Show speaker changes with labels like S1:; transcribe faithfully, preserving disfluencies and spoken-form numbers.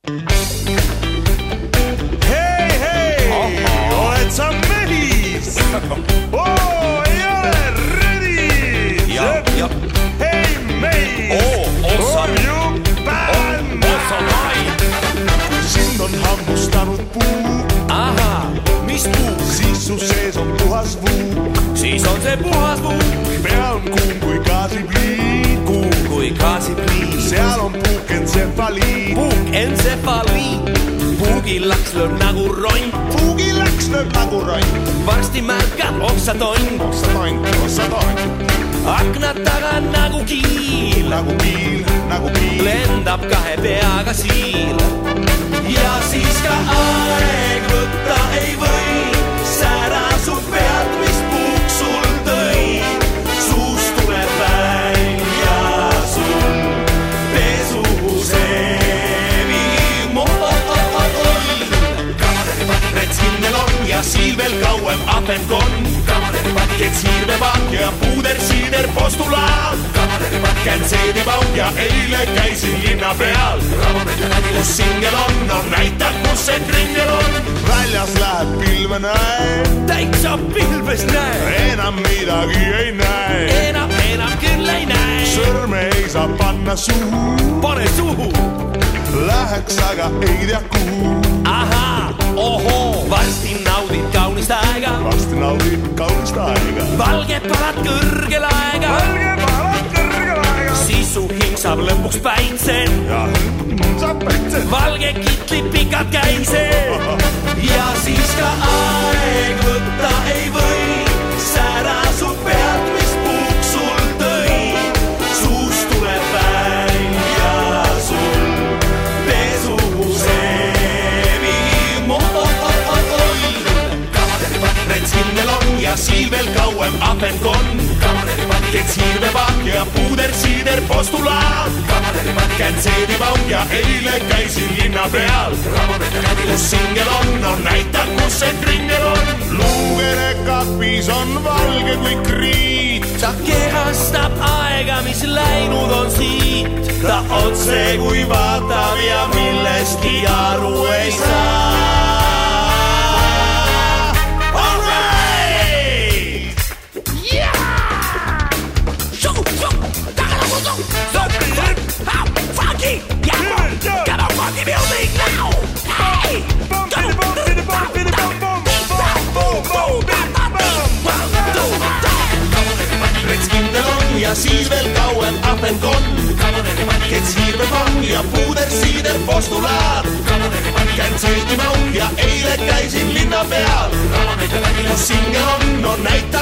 S1: Hei, hei! Aha. Oled sa mehis? Oo, ei ole redis!
S2: Ja, ja.
S1: Hei, meis!
S2: Oo, ossa.
S1: Orjupään!
S2: Ossa vain.
S1: Sind on hammustanut puu.
S2: Aha, mis puu?
S1: Siis su sees on puhas vuu.
S2: Siis on se puhas puu.
S1: Pea on kuum kui gaasipliin.
S2: Kuum kui gaasipliin.
S1: Seal on puukentsefaliin.
S2: Puukentsefaliin. Puugillaks lööb nagu roin.
S1: Puugillaks lööb nagu roin.
S2: Varsti märkad oksatoin.
S1: Oksatoin, oksatoin.
S2: Aknad taga nagu kiil.
S1: Nagu kiil, nagu kiil.
S2: Lendab kahe peaga siil. Ja siis ka aeg võtta ei või. Sära su pealt, mis puuk sul tõi. Suust tuleb välja sul pesuseeviim. Retskinnel on ja siil veel kauem apenkon. Kets hiirvepaak ja puuder siider postulaat. Käntseedipauk ja eile käisin linna peal. Kus singel on, no näita, kus see kringel on.
S1: Väljas läheb pilve näe.
S2: Täitsa pilves näe.
S1: Enam midagi ei näe.
S2: Enam, enam küll ei näe.
S1: Sõrme ei saa panna suhu.
S2: Pane suhu.
S1: Läheks aga ei tea kuhu.
S2: Ahaa, ohoo, varsti naudid kaunist aega.
S1: Varsti naudid kaunist aega.
S2: Valge palad kõrgel aega.
S1: Valge palad kõrgel aega.
S2: Siis su hing saab lõpuks päitsen.
S1: Ja saab päitsen.
S2: Valge kitli pikad käised. Ja siis ka aeg võtta ei või. Sära su pealt, mis puuk sul tõi. Suust tuleb välja sul pesuseeviim. Retskinnel on ja siil veel kauem apenkon. Kets hiirvepaak ja puuder siider postulaat. Käntseedipauk ja eile käisin linna peal. Kus singel on, no näita, kus see kringel on.
S1: Luugene kapis on valge kui kriit.
S2: Ta kehastab aega, mis läinud on siit. Ta otse kui vaatab ja millestki aru ei saa. All right! Yeah! Shoo, shoo, tagalamutu! Stop! How? Funky! Yeah! Come on, funky music now! Hey!
S1: Bum, bidi, bum, bidi, bum, bidi, bum, bum. Bum, bum, bidi, bum.
S2: Retskinnel on ja siis veel kauem apenkon. Kets hiirvepauk ja puuder siider postulaat. Käntseedipauk ja eile käisin linna peal. Kus singel on, no näita.